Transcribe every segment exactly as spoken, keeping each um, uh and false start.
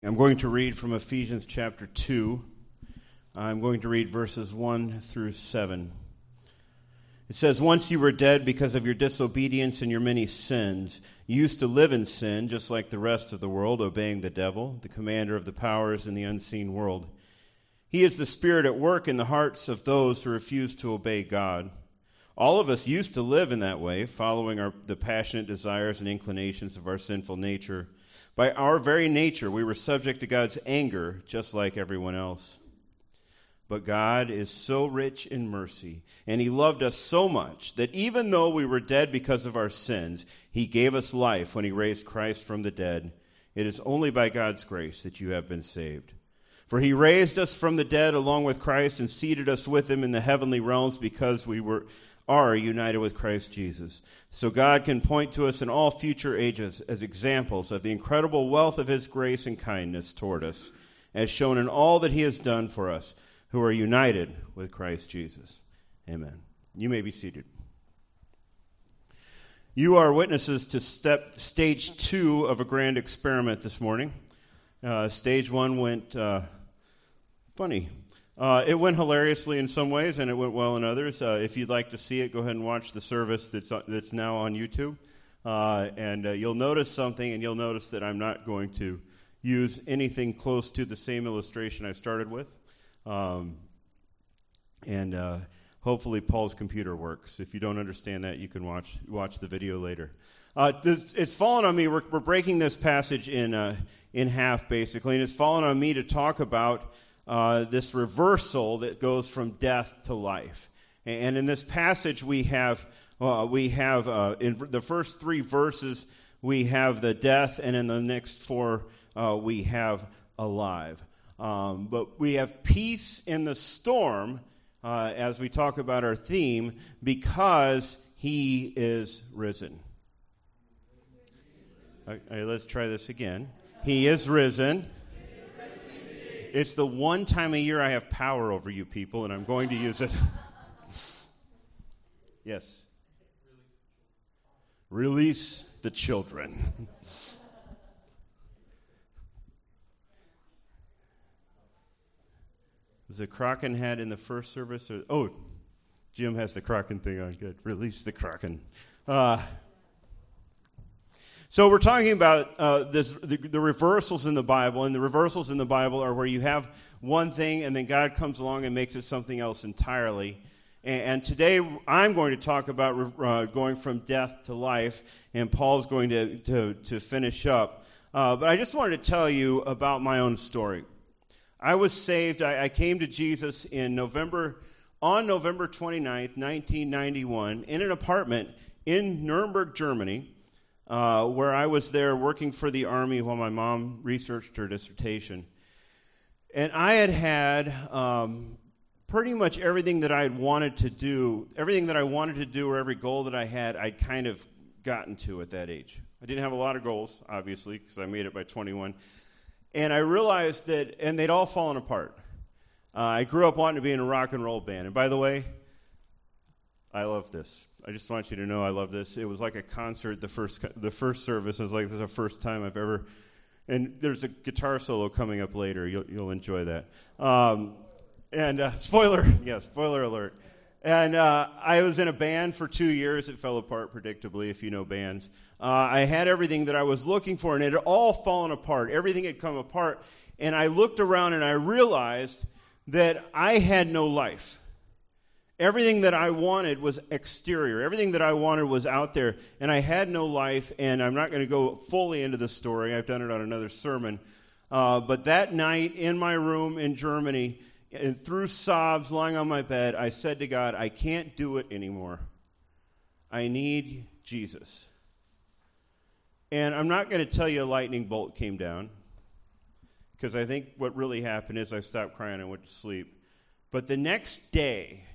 I'm going to read from Ephesians chapter two. I'm going to read verses one through seven. It says, "Once you were dead because of your disobedience and your many sins. You used to live in sin, just like the rest of the world, obeying the devil, the commander of the powers in the unseen world. He is the spirit at work in the hearts of those who refuse to obey God. All of us used to live in that way, following our, the passionate desires and inclinations of our sinful nature. By our very nature, we were subject to God's anger, just like everyone else. But God is so rich in mercy, and he loved us so much that even though we were dead because of our sins, he gave us life when he raised Christ from the dead. It is only by God's grace that you have been saved. For he raised us from the dead along with Christ and seated us with him in the heavenly realms because we were are united with Christ Jesus. So God can point to us in all future ages as examples of the incredible wealth of his grace and kindness toward us, as shown in all that he has done for us who are united with Christ Jesus." Amen. You may be seated. You are witnesses to step stage two of a grand experiment this morning. Uh, stage one went uh, funny. Uh, it went hilariously in some ways, and it went well in others. Uh, if you'd like to see it, go ahead and watch the service that's uh, that's now on YouTube. Uh, and uh, you'll notice something, and you'll notice that I'm not going to use anything close to the same illustration I started with. Um, and uh, hopefully Paul's computer works. If you don't understand that, you can watch watch the video later. Uh, this, it's fallen on me. We're, we're breaking this passage in uh, in half, basically, and it's fallen on me to talk about Uh, this reversal that goes from death to life. And in this passage, we have uh, we have uh, in the first three verses we have the death, and in the next four uh, we have alive. Um, but we have peace in the storm uh, as we talk about our theme, because he is risen. All right, let's try this again. He is risen. It's the one time a year I have power over you people, and I'm going to use it. Yes. Release the children. Was the Kraken hat in the first service? Or, oh, Jim has the Kraken thing on. Good. Release the Kraken. Uh So we're talking about uh, this, the, the reversals in the Bible, and the reversals in the Bible are where you have one thing and then God comes along and makes it something else entirely. And, and today I'm going to talk about uh, going from death to life, and Paul's going to, to, to finish up. Uh, but I just wanted to tell you about my own story. I was saved. I, I came to Jesus in November, on November twenty-ninth, nineteen ninety-one, in an apartment in Nuremberg, Germany. Uh, where I was there working for the Army while my mom researched her dissertation. And I had had um, pretty much everything that I had wanted to do, everything that I wanted to do or every goal that I had, I'd kind of gotten to at that age. I didn't have a lot of goals, obviously, because I made it by twenty-one. And I realized that, and they'd all fallen apart. Uh, I grew up wanting to be in a rock and roll band. And by the way, I love this. I just want you to know I love this. It was like a concert, the first the first service. It was like, this is the first time I've ever... And there's a guitar solo coming up later. You'll, you'll enjoy that. Um, and uh, spoiler, yeah, spoiler alert. And uh, I was in a band for two years. It fell apart, predictably, if you know bands. Uh, I had everything that I was looking for, and it had all fallen apart. Everything had come apart. And I looked around, and I realized that I had no life. Everything that I wanted was exterior. Everything that I wanted was out there, and I had no life, and I'm not going to go fully into the story. I've done it on another sermon. Uh, but that night in my room in Germany, and through sobs, lying on my bed, I said to God, I can't do it anymore. I need Jesus. And I'm not going to tell you a lightning bolt came down, because I think what really happened is I stopped crying and went to sleep. But the next day,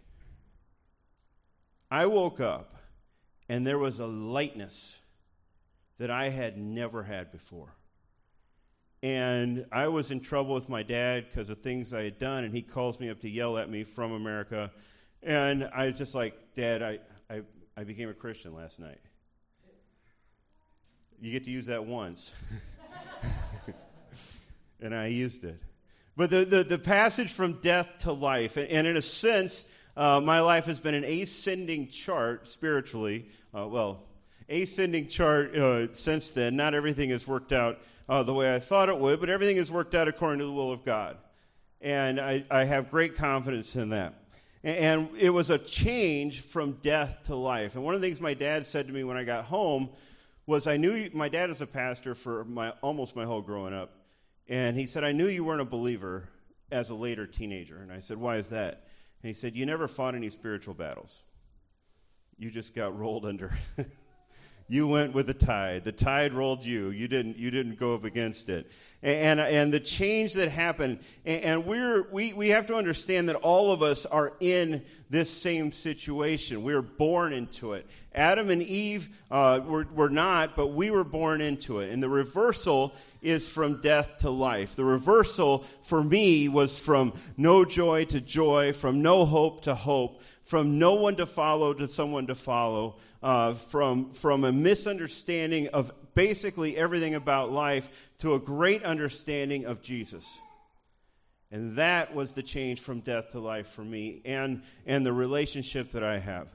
I woke up, and there was a lightness that I had never had before. And I was in trouble with my dad because of things I had done, and he calls me up to yell at me from America. And I was just like, Dad, I, I, I became a Christian last night. You get to use that once. and I used it. But the, the, the passage from death to life, and, and in a sense, uh, my life has been an ascending chart spiritually. Uh, well, ascending chart uh, since then. Not everything has worked out uh, the way I thought it would, but everything has worked out according to the will of God. And I, I have great confidence in that. And, and it was a change from death to life. And one of the things my dad said to me when I got home was, I knew, my dad was a pastor for my almost my whole growing up. And he said, I knew you weren't a believer as a later teenager. And I said, why is that? And he said, you never fought any spiritual battles. You just got rolled under. You went with the tide. The tide rolled you. You didn't. You didn't go up against it. And and, and the change that happened. And, and we're we we have to understand that all of us are in this same situation. We were born into it. Adam and Eve uh, were were not, but we were born into it. And the reversal is from death to life. The reversal for me was from no joy to joy, from no hope to hope, from no one to follow to someone to follow, uh, from, from a misunderstanding of basically everything about life to a great understanding of Jesus. And that was the change from death to life for me and, and the relationship that I have.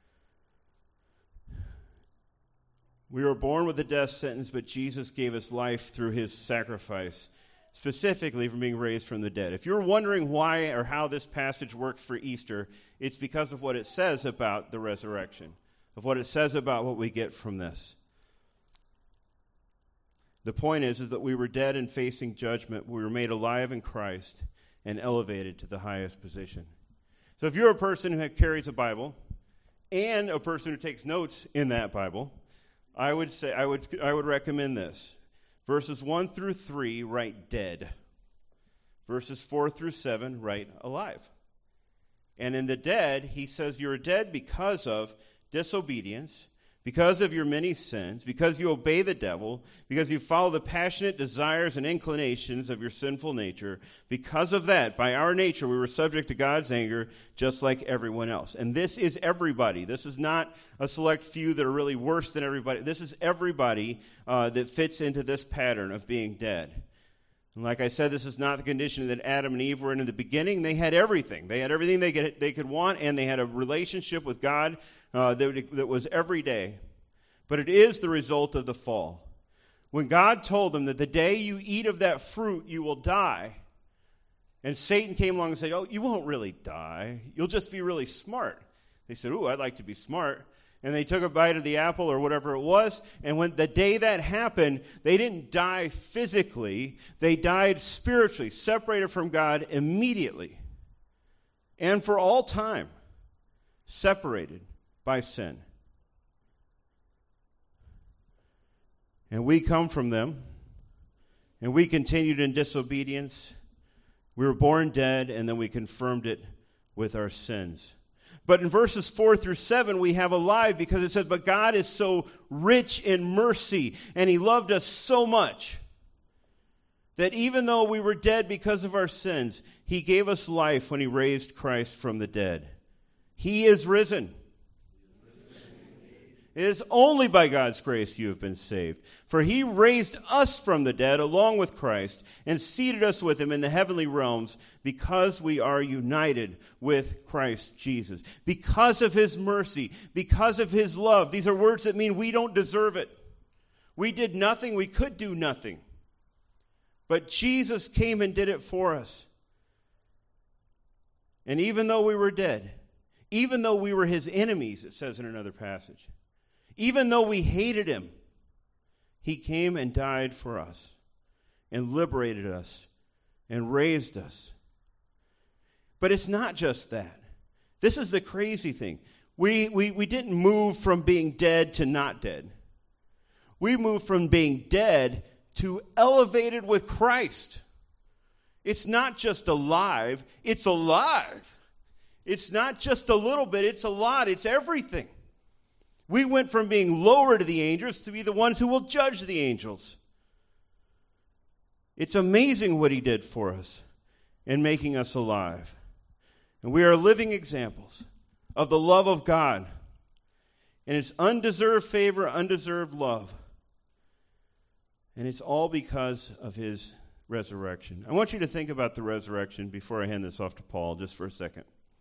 We were born with a death sentence, but Jesus gave us life through his sacrifice, specifically from being raised from the dead. If you're wondering why or how this passage works for Easter, it's because of what it says about the resurrection, of what it says about what we get from this. The point is, is that we were dead and facing judgment. We were made alive in Christ and elevated to the highest position. So if you're a person who carries a Bible and a person who takes notes in that Bible, I would say I would I would recommend this. Verses one through three, write dead. Verses four through seven, write alive. And in the dead, he says you're dead because of disobedience, because of your many sins, because you obey the devil, because you follow the passionate desires and inclinations of your sinful nature. Because of that, by our nature, we were subject to God's anger just like everyone else. And this is everybody. This is not a select few that are really worse than everybody. This is everybody uh, that fits into this pattern of being dead. And like I said, this is not the condition that Adam and Eve were in in the beginning. They had everything. They had everything they could, they could want, and they had a relationship with God uh, that, that was every day. But it is the result of the fall. When God told them that the day you eat of that fruit, you will die, and Satan came along and said, oh, you won't really die. You'll just be really smart. They said, ooh, I'd like to be smart. And they took a bite of the apple or whatever it was, and when the day that happened, they didn't die physically. They died spiritually, separated from God immediately. And for all time, separated by sin. And we come from them, and we continued in disobedience. We were born dead, and then we confirmed it with our sins. But in verses four through seven, we have alive because it says, but God is so rich in mercy, and he loved us so much that even though we were dead because of our sins, he gave us life when he raised Christ from the dead. He is risen. It is only by God's grace you have been saved. For he raised us from the dead along with Christ and seated us with him in the heavenly realms because we are united with Christ Jesus. Because of his mercy, because of his love. These are words that mean we don't deserve it. We did nothing, we could do nothing. But Jesus came and did it for us. And even though we were dead, even though we were his enemies, it says in another passage, even though we hated him, he came and died for us and liberated us and raised us. But it's not just that. This is the crazy thing. We, we, we didn't move from being dead to not dead. We moved from being dead to elevated with Christ. It's not just alive, it's alive. It's not just a little bit, it's a lot, it's everything. We went from being lower to the angels to be the ones who will judge the angels. It's amazing what he did for us in making us alive. And we are living examples of the love of God. And it's undeserved favor, undeserved love. And it's all because of his resurrection. I want you to think about the resurrection before I hand this off to Paul just for a second.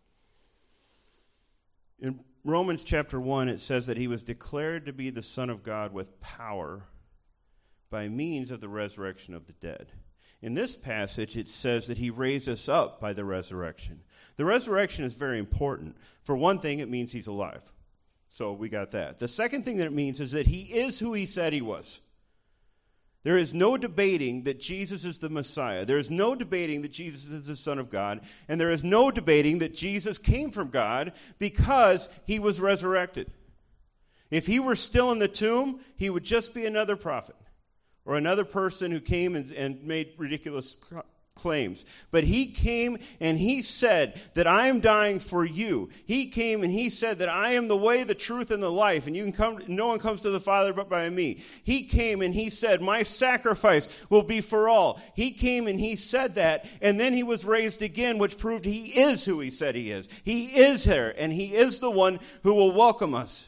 In Romans chapter one, it says that he was declared to be the Son of God with power by means of the resurrection of the dead. In this passage, it says that he raised us up by the resurrection. The resurrection is very important. For one thing, it means he's alive. So we got that. The second thing that it means is that he is who he said he was. There is no debating that Jesus is the Messiah. There is no debating that Jesus is the Son of God. And there is no debating that Jesus came from God because he was resurrected. If he were still in the tomb, he would just be another prophet or another person who came and, and made ridiculous claims. But he came and he said that I am dying for you. He came and he said that I am the way, the truth, and the life, and you can come. No one comes to the Father but by me. He came and he said, my sacrifice will be for all. He came and he said that, and then he was raised again, which proved he is who he said he is. He is there, and he is the one who will welcome us.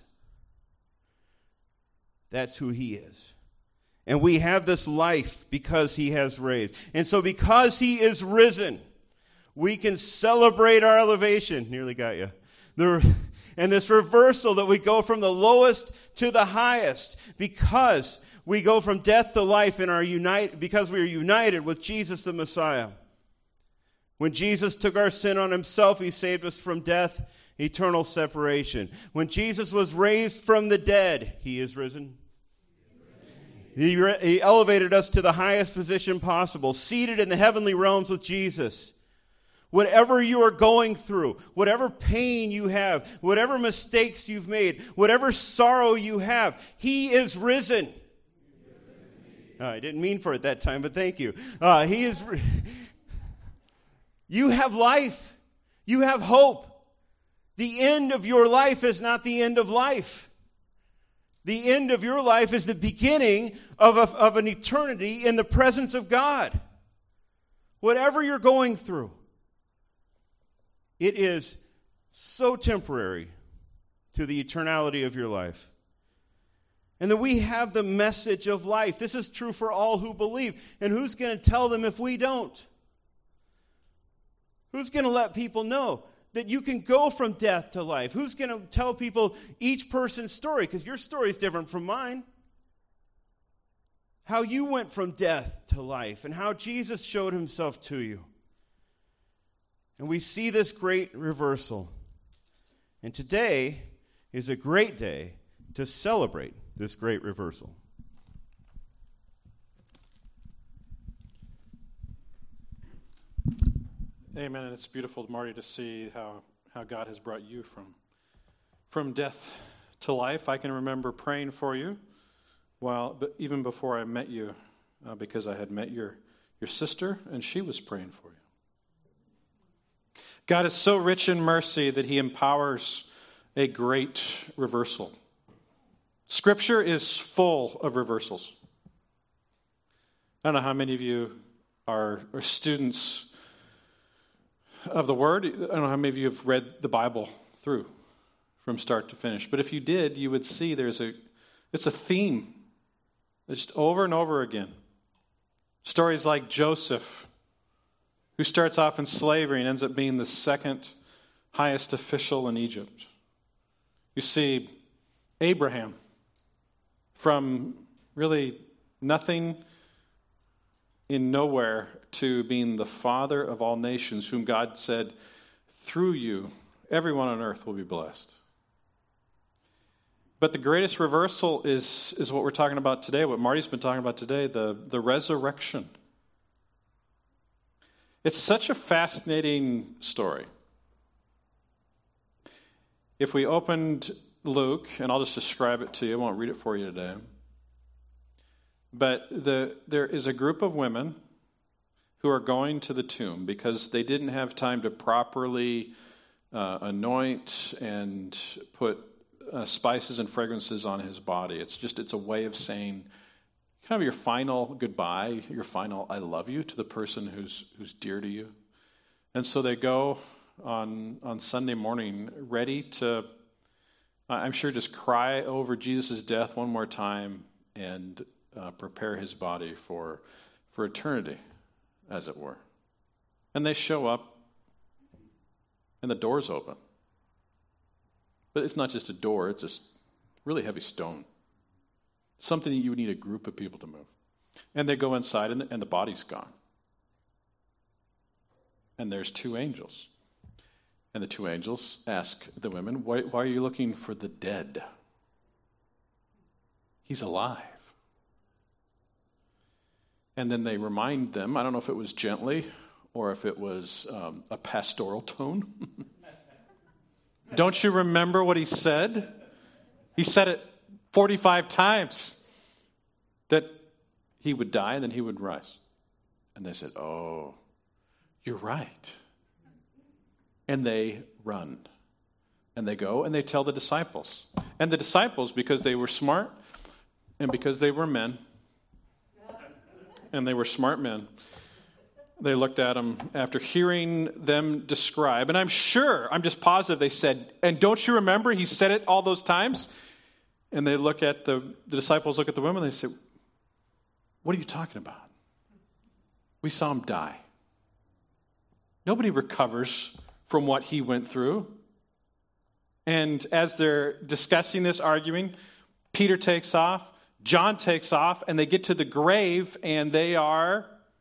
That's who he is. And we have this life because he has raised. And so because he is risen, we can celebrate our elevation. Nearly got you. The, and this reversal that we go from the lowest to the highest because we go from death to life in our unite, because we are united with Jesus the Messiah. When Jesus took our sin on himself, he saved us from death, eternal separation. When Jesus was raised from the dead, he is risen. He, re- he elevated us to the highest position possible, seated in the heavenly realms with Jesus. Whatever you are going through, whatever pain you have, whatever mistakes you've made, whatever sorrow you have, he is risen. Uh, I didn't mean for it that time, but thank you. Uh, he is. Re- you have life. You have hope. The end of your life is not the end of life. The end of your life is the beginning of, a, of an eternity in the presence of God. Whatever you're going through, it is so temporary to the eternality of your life. And that we have the message of life. This is true for all who believe. And who's going to tell them if we don't? Who's going to let people know that you can go from death to life? Who's going to tell people each person's story? Because your story is different from mine. How you went from death to life and how Jesus showed himself to you. And we see this great reversal. And today is a great day to celebrate this great reversal. Amen. And it's beautiful, Marty, to see how, how God has brought you from, from death to life. I can remember praying for you, while, but even before I met you, uh, because I had met your, your sister, and she was praying for you. God is so rich in mercy that he empowers a great reversal. Scripture is full of reversals. I don't know how many of you are, are students of the Word. I don't know how many of you have read the Bible through from start to finish. But if you did, you would see there's a, it's a theme. Just over and over again. Stories like Joseph, who starts off in slavery and ends up being the second highest official in Egypt. You see Abraham, from really nothing in nowhere to being the father of all nations, whom God said, through you, everyone on earth will be blessed. But the greatest reversal is, is what we're talking about today, what Marty's been talking about today, the, the resurrection. It's such a fascinating story. If we opened Luke, and I'll just describe it to you, I won't read it for you today. But the, there is a group of women who are going to the tomb because they didn't have time to properly uh, anoint and put uh, spices and fragrances on his body. It's just, it's a way of saying kind of your final goodbye, your final I love you to the person who's who's dear to you. And so they go on, on Sunday morning ready to, I'm sure, just cry over Jesus' death one more time and Uh, prepare his body for for eternity as it were. And they show up, and the door's open. But it's not just a door, it's a really heavy stone. Something that you would need a group of people to move. And they go inside, and the, and the body's gone. And there's two angels. And the two angels ask the women, why, why are you looking for the dead? He's alive. And then they remind them, I don't know if it was gently or if it was um, a pastoral tone. Don't you remember what he said? He said it forty-five times, that he would die and then he would rise. And they said, oh, you're right. And they run. And they go and they tell the disciples. And the disciples, because they were smart and because they were men, and they were smart men, they looked at him after hearing them describe. And I'm sure, I'm just positive they said, and don't you remember he said it all those times? And they look at the, the disciples, look at the women, they say, what are you talking about? We saw him die. Nobody recovers from what he went through. And as they're discussing this, arguing, Peter takes off, John takes off, and they get to the grave, and they are,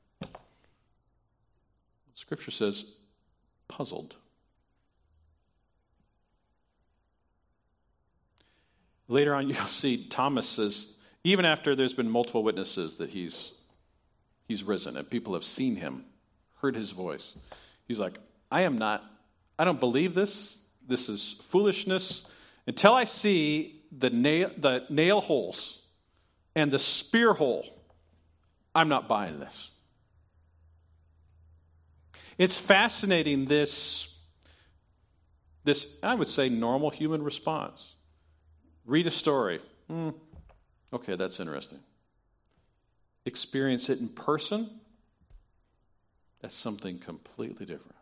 Scripture says, puzzled. Later on, you'll see Thomas says, even after there's been multiple witnesses that he's he's risen, and people have seen him, heard his voice, he's like, I am not, I don't believe this. This is foolishness. Until I see the nail, the nail holes and the spear hole, I'm not buying this. It's fascinating, this, this, I would say, normal human response. Read a story. Hmm, okay, that's interesting. Experience it in person, that's something completely different.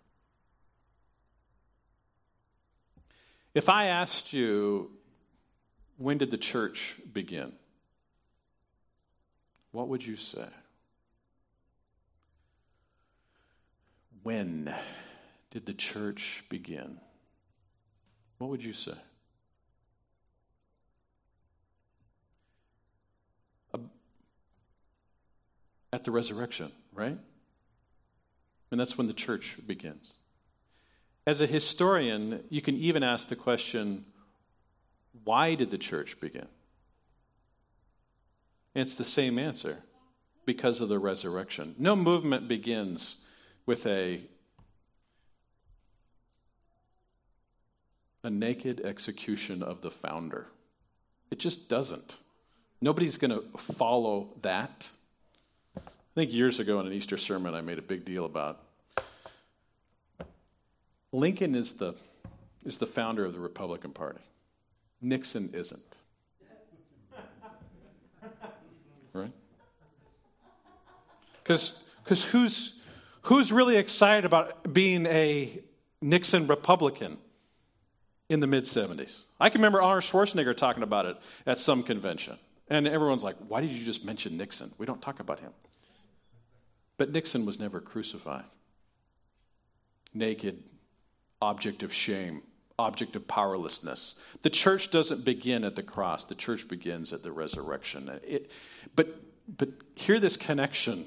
If I asked you, when did the church begin? What would you say? When did the church begin? What would you say? At the resurrection, right? And that's when the church begins. As a historian, you can even ask the question, why did the church begin? And it's the same answer, because of the resurrection. No movement begins with a, a naked execution of the founder. It just doesn't. Nobody's going to follow that. I think years ago in an Easter sermon I made a big deal about Lincoln is the is the founder of the Republican Party. Nixon isn't. Right? Because because who's who's really excited about being a Nixon Republican in the mid seventies? I can remember Arnold Schwarzenegger talking about it at some convention. And everyone's like, why did you just mention Nixon? We don't talk about him. But Nixon was never crucified. Naked, object of shame, object of powerlessness. The church doesn't begin at the cross. The church begins at the resurrection. It, but, but hear this connection.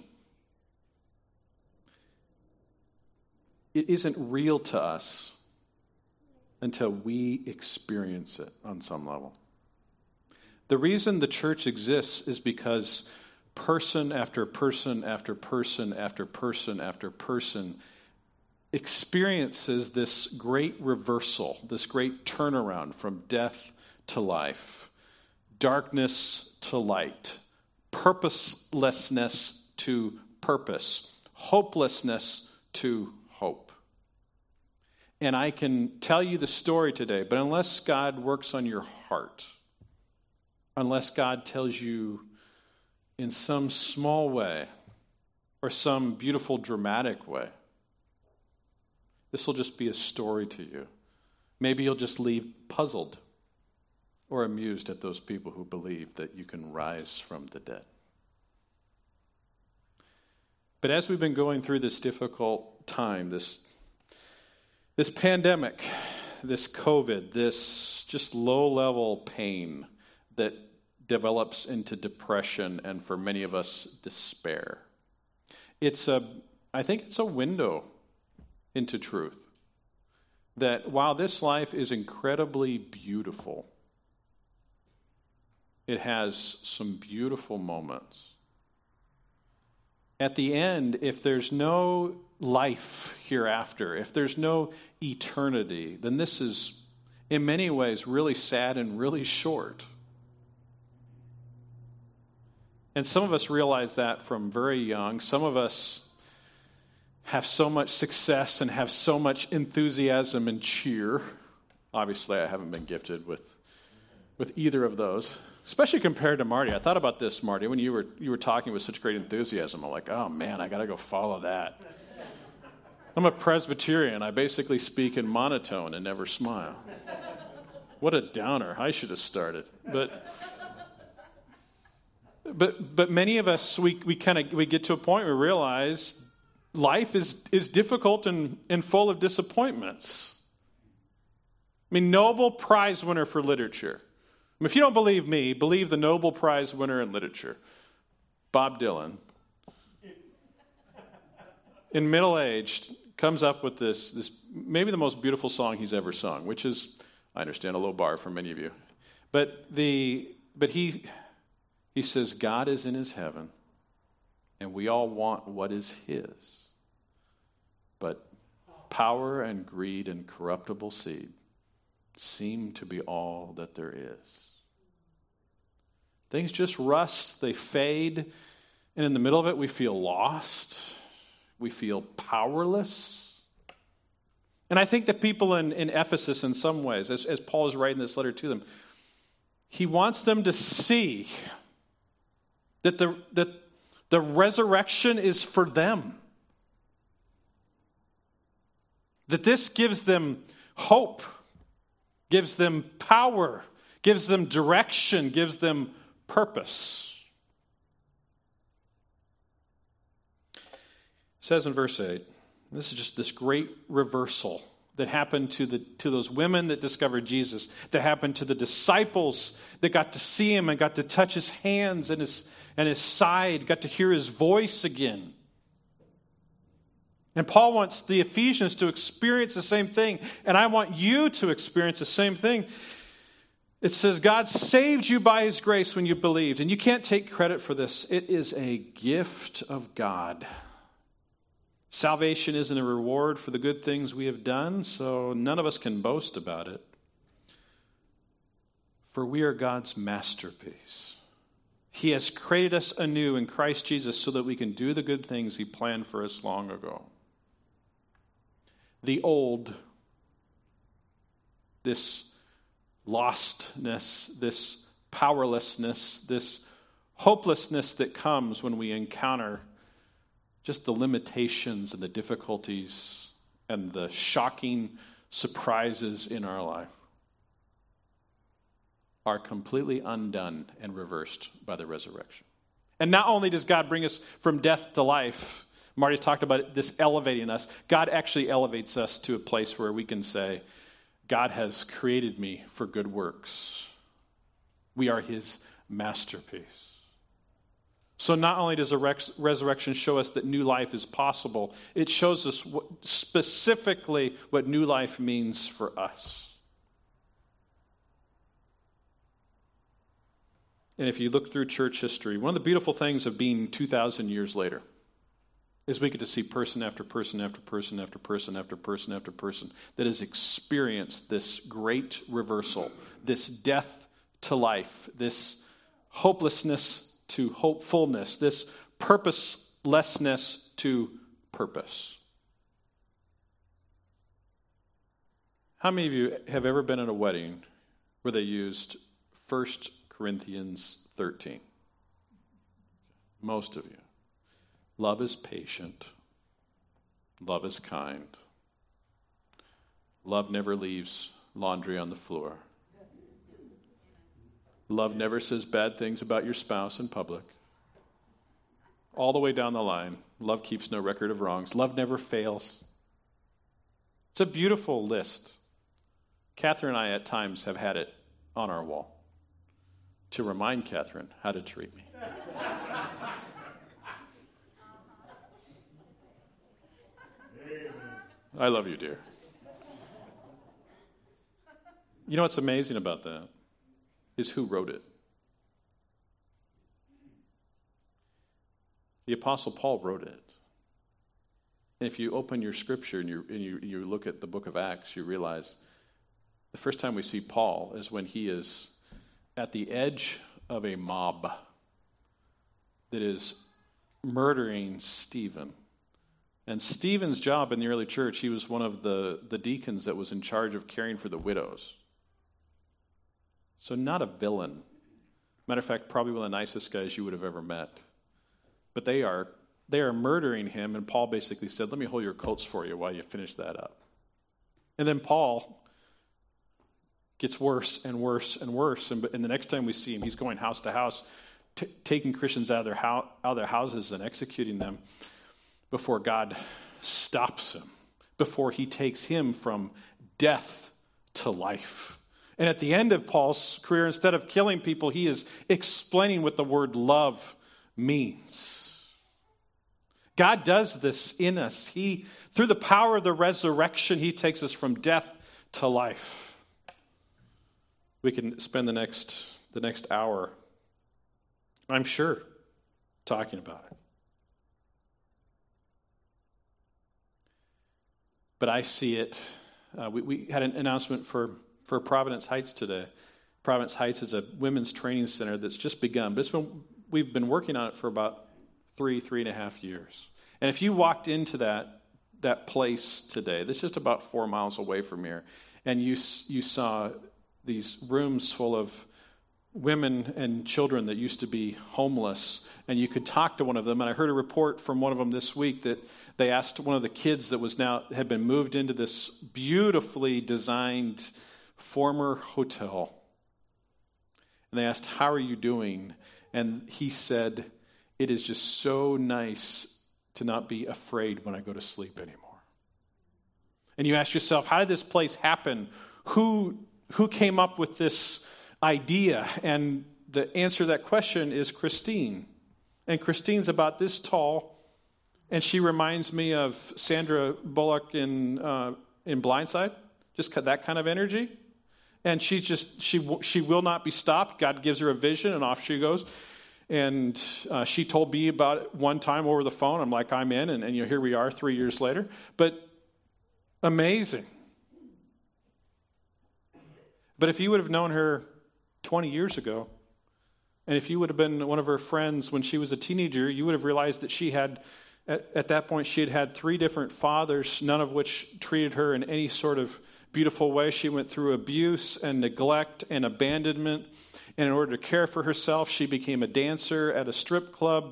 It isn't real to us until we experience it on some level. The reason the church exists is because person after person after person after person after person experiences this great reversal, this great turnaround from death to life, darkness to light, purposelessness to purpose, hopelessness to hope. And I can tell you the story today, but unless God works on your heart, unless God tells you in some small way or some beautiful dramatic way, this will just be a story to you. Maybe you'll just leave puzzled or amused at those people who believe that you can rise from the dead. But as we've been going through this difficult time, this, this pandemic, this COVID, this just low-level pain that develops into depression and for many of us, despair. It's a, I think it's a window into truth. That while this life is incredibly beautiful, it has some beautiful moments. At the end, if there's no life hereafter, if there's no eternity, then this is, in many ways, really sad and really short. And some of us realize that from very young. Some of us have so much success and have so much enthusiasm and cheer. Obviously, I haven't been gifted with, with either of those. Especially compared to Marty. I thought about this, Marty, when you were you were talking with such great enthusiasm. I'm like, oh man, I got to go follow that. I'm a Presbyterian. I basically speak in monotone and never smile. What a downer. I should have started. But but but many of us, we we kind of we get to a point where we realize life is is difficult and, and full of disappointments. I mean, Nobel Prize winner for literature. I mean, if you don't believe me, believe the Nobel Prize winner in literature, Bob Dylan, in middle age, comes up with this, this maybe the most beautiful song he's ever sung, which is, I understand, a low bar for many of you. But the but he he says, God is in his heaven, and we all want what is his. But power and greed and corruptible seed seem to be all that there is. Things just rust, they fade, and in the middle of it we feel lost, we feel powerless. And I think that people in, in Ephesus in some ways, as, as Paul is writing this letter to them, he wants them to see that the, that the resurrection is for them. That this gives them hope, gives them power, gives them direction, gives them purpose. It says in verse eight, this is just this great reversal that happened to the to those women that discovered Jesus, that happened to the disciples that got to see him and got to touch his hands and his and his side, got to hear his voice again. And Paul wants the Ephesians to experience the same thing, and I want you to experience the same thing. It says God saved you by his grace when you believed, and you can't take credit for this. It is a gift of God. Salvation isn't a reward for the good things we have done, so none of us can boast about it. For we are God's masterpiece. He has created us anew in Christ Jesus so that we can do the good things he planned for us long ago. The old, this lostness, this powerlessness, this hopelessness that comes when we encounter just the limitations and the difficulties and the shocking surprises in our life are completely undone and reversed by the resurrection. And not only does God bring us from death to life, Marty talked about this elevating us. God actually elevates us to a place where we can say, God has created me for good works. We are his masterpiece. So not only does the res- resurrection show us that new life is possible, it shows us what, specifically what new life means for us. And if you look through church history, one of the beautiful things of being two thousand years later is we get to see person after person after person after person after person after person that has experienced this great reversal, this death to life, this hopelessness to hopefulness, this purposelessness to purpose. How many of you have ever been at a wedding where they used First Corinthians thirteen? Most of you. Love is patient. Love is kind. Love never leaves laundry on the floor. Love never says bad things about your spouse in public. All the way down the line, Love keeps no record of wrongs. Love never fails. It's a beautiful list. Catherine and I at times have had it on our wall to remind Catherine how to treat me. I love you, dear. You know what's amazing about that is who wrote it. The Apostle Paul wrote it. And if you open your scripture and you, and you, you look at the book of Acts, you realize the first time we see Paul is when he is at the edge of a mob that is murdering Stephen. And Stephen's job in the early church, he was one of the, the deacons that was in charge of caring for the widows. So not a villain. Matter of fact, probably one of the nicest guys you would have ever met. But they are they are murdering him, and Paul basically said, let me hold your coats for you while you finish that up. And then Paul gets worse and worse and worse, and, and the next time we see him, he's going house to house, t- taking Christians out of, their ho- out of their houses and executing them before God stops him, before he takes him from death to life. And at the end of Paul's career, instead of killing people, he is explaining what the word love means. God does this in us. He, through the power of the resurrection, he takes us from death to life. We can spend the next the next hour, I'm sure, talking about it. But I see it. Uh, we, we had an announcement for, for Providence Heights today. Providence Heights is a women's training center that's just begun, but it's been, we've been working on it for about three, three and a half years. And if you walked into that that place today, that's just about four miles away from here, and you you saw these rooms full of women and children that used to be homeless, and you could talk to one of them. And I heard a report from one of them this week that they asked one of the kids that was now had been moved into this beautifully designed former hotel, and they asked, "How are you doing?" And he said, "It is just so nice to not be afraid when I go to sleep anymore." And you ask yourself, how did this place happen? Who who came up with this idea? And the answer to that question is Christine. And Christine's about this tall, and she reminds me of Sandra Bullock in uh, in Blindside, just that kind of energy. And she just she she will not be stopped. God gives her a vision, and off she goes. And uh, she told me about it one time over the phone. I'm like, I'm in, and, and you know, here we are three years later. But amazing. But if you would have known her twenty years ago, and if you would have been one of her friends when she was a teenager, you would have realized that she had, at, at that point, she had had three different fathers, none of which treated her in any sort of beautiful way. She went through abuse and neglect and abandonment. And in order to care for herself, she became a dancer at a strip club.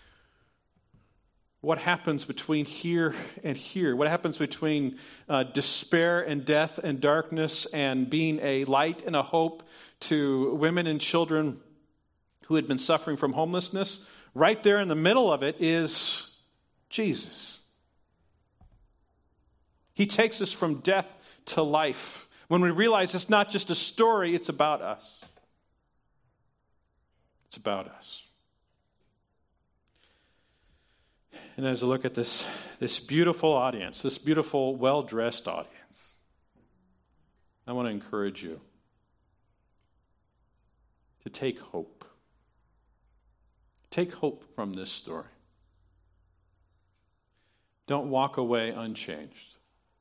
What happens between here and here? What happens between uh, despair and death and darkness and being a light and a hope to women and children who had been suffering from homelessness? Right there in the middle of it is Jesus. He takes us from death to life. When we realize it's not just a story, it's about us. It's about us. And as I look at this, this beautiful audience, this beautiful, well-dressed audience, I want to encourage you to take hope. Take hope from this story. Don't walk away unchanged.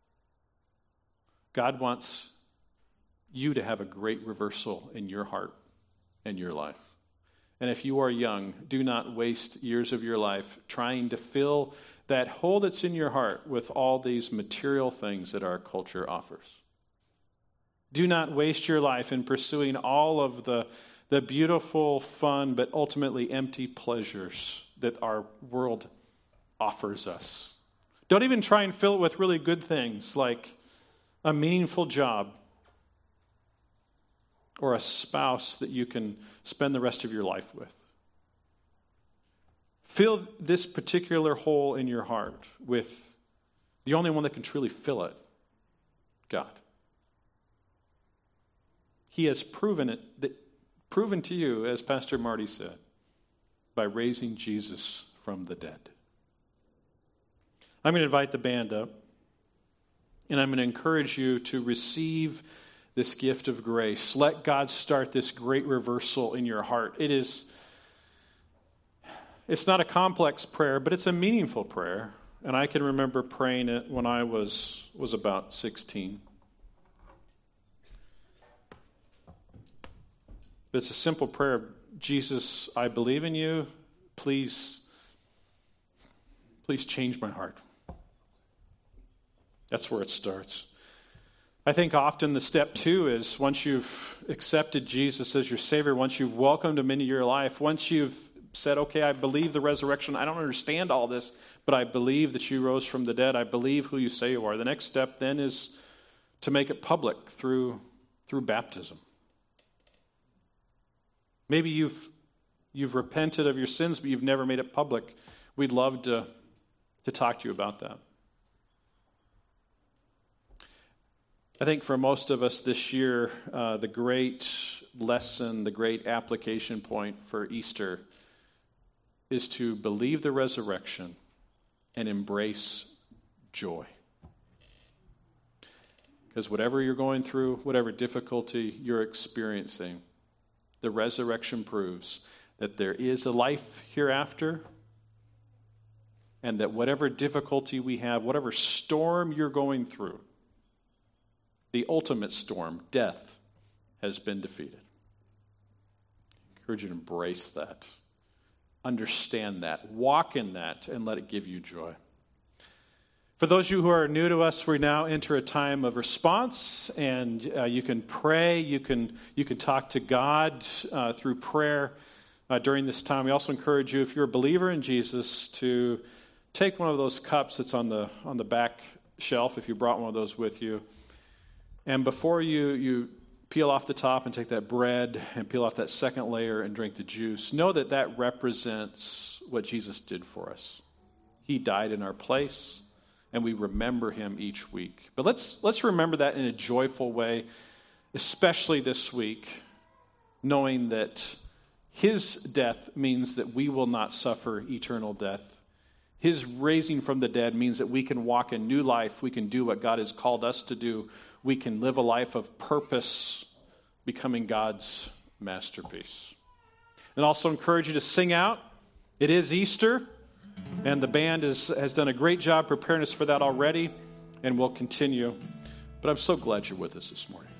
God wants you to have a great reversal in your heart and your life. And if you are young, do not waste years of your life trying to fill that hole that's in your heart with all these material things that our culture offers. Do not waste your life in pursuing all of the, the beautiful, fun, but ultimately empty pleasures that our world offers us. Don't even try and fill it with really good things like a meaningful job or a spouse that you can spend the rest of your life with. Fill this particular hole in your heart with the only one that can truly fill it, God. He has proven it, that, proven to you, as Pastor Marty said, by raising Jesus from the dead. I'm going to invite the band up, and I'm going to encourage you to receive this gift of grace. Let God start this great reversal in your heart. It is, it's not a complex prayer, but it's a meaningful prayer. And I can remember praying it when I was, was about sixteen. But it's a simple prayer. Jesus, I believe in you. Please, please change my heart. That's where it starts. I think often the step two is once you've accepted Jesus as your Savior, once you've welcomed Him into your life, once you've said, okay, I believe the resurrection, I don't understand all this, but I believe that you rose from the dead, I believe who you say you are. The next step then is to make it public through, through baptism. Maybe you've, you've repented of your sins, but you've never made it public. We'd love to, to talk to you about that. I think for most of us this year, uh, the great lesson, the great application point for Easter is to believe the resurrection and embrace joy. Because whatever you're going through, whatever difficulty you're experiencing, the resurrection proves that there is a life hereafter, and that whatever difficulty we have, whatever storm you're going through, the ultimate storm, death, has been defeated. I encourage you to embrace that, understand that, walk in that, and let it give you joy. For those of you who are new to us, we now enter a time of response, and uh, you can pray, you can you can talk to God uh, through prayer uh, during this time. We also encourage you, if you're a believer in Jesus, to take one of those cups that's on the on the back shelf, if you brought one of those with you. And before you, you peel off the top and take that bread and peel off that second layer and drink the juice, know that that represents what Jesus did for us. He died in our place, and we remember him each week. But let's let's remember that in a joyful way, especially this week, knowing that his death means that we will not suffer eternal death. His raising from the dead means that we can walk in new life. We can do what God has called us to do. We can live a life of purpose, becoming God's masterpiece. And also encourage you to sing out. It is Easter, and the band is, has done a great job preparing us for that already, and will continue. But I'm so glad you're with us this morning.